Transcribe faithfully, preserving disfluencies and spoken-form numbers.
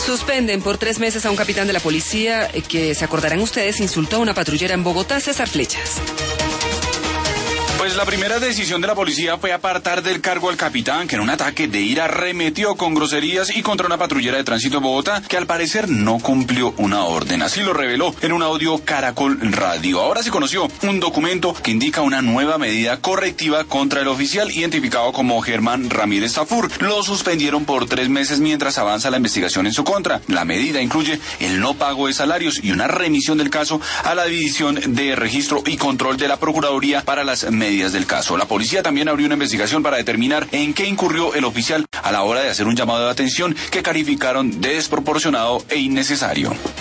Suspenden por tres meses a un capitán de la policía que, se acordarán ustedes, insultó a una patrullera en Bogotá. César Flechas. Pues la primera decisión de la policía fue apartar del cargo al capitán, que en un ataque de ira arremetió con groserías y contra una patrullera de tránsito en Bogotá, que al parecer no cumplió una orden. Así lo reveló en un audio Caracol Radio. Ahora se conoció un documento que indica una nueva medida correctiva contra el oficial identificado como Germán Ramírez Tafur. Lo suspendieron por tres meses mientras avanza la investigación en su contra. La medida incluye el no pago de salarios y una remisión del caso a la División de Registro y Control de la Procuraduría para las medidas del caso. La policía también abrió una investigación para determinar en qué incurrió el oficial a la hora de hacer un llamado de atención que calificaron de desproporcionado e innecesario.